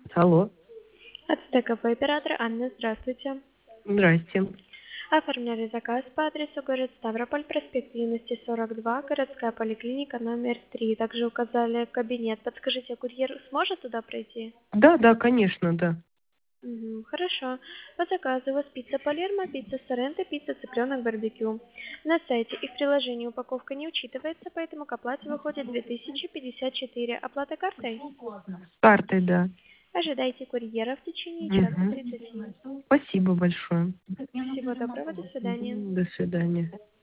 Алло, От ТКП оператор Анна, здравствуйте. здрасте. Оформляли заказ по адресу город Ставрополь, проспект Юности, 42, городская поликлиника номер 3. Также указали кабинет. Подскажите, курьер сможет туда пройти? Да, конечно, да. Хорошо. По заказу у вас пицца Палермо, пицца Соренто, пицца цыпленок барбекю. На сайте и в приложении упаковка не учитывается, поэтому к оплате выходит 2054. Оплата картой? С картой, да. Ожидайте курьера в течение часа Мгм. 30. Спасибо большое. Всего доброго, до свидания. До свидания.